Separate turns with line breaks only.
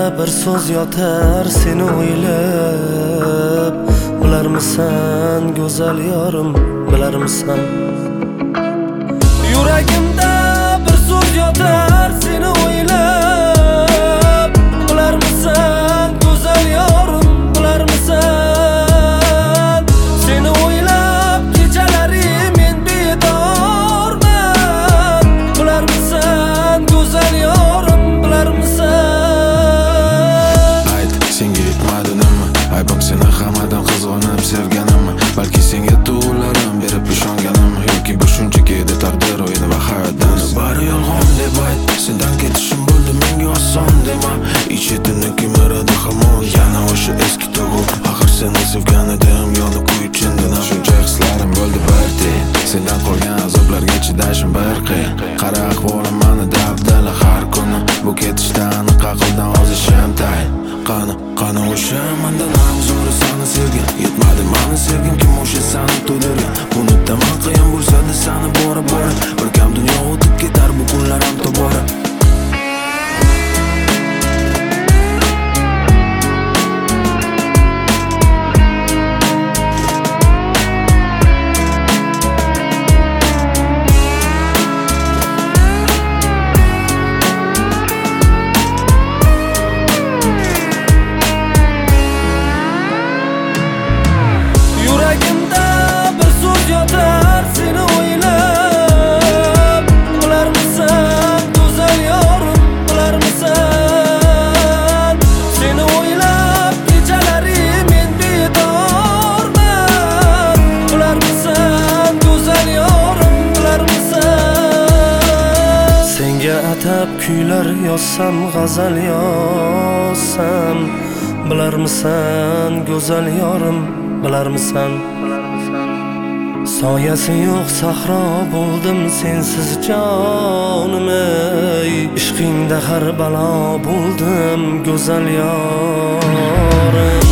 bir so'z yotar seni o'ylab. Bilarmisan go'zal yorim, bilarmisan? Yuragimda bir so'z yotar seni o'ylab. Bilarmisan go'zal yorim, bilarmisan? Seni o'ylab kechalari men bedorman. Bilarmisan go'zal yorim, bilarmisan?
Ayt, senga yetmadi nima? Aybim seni hammadan qizg'onib sevganimmi? Balki senga tuğlarim berib ishonganimmi? Yoki bu shunchaki edi taqdir o'yini va hayotdan bari yolg'on deb ayt. Sendan ketishim bo'ldi menga oson dema. Ich-etimni kemiradi hamon yana o'sha eski tuyg'u. Axir seni sevgan edim, yonib kuyib chindanam. Shuncha hislarim bo'ldi bir tiyin. Sendan qolgan azoblarga chidashim bir qiyin. Qara ahvolim mani dabdala har kuni. Bu ketishdan aniq aqldan ozishim tayin. Qani o'sha mendan afzori seni sevgan. Yetmadi meni sevgim kim o'sha seni to'ldirgan. Unutaman qiyin bo'lsa-da seni bora bir kam dunyo o'tib ketar bu kunlar ham tobora.
Atab kuylar yozsam, g'azal yozsam, bilarmisan go'zal yorim, bilarmisan? Soyasi yo'q sahro bo'ldim sensiz jonim ey. Ishqingda har balo bo'ldim go'zal yorim.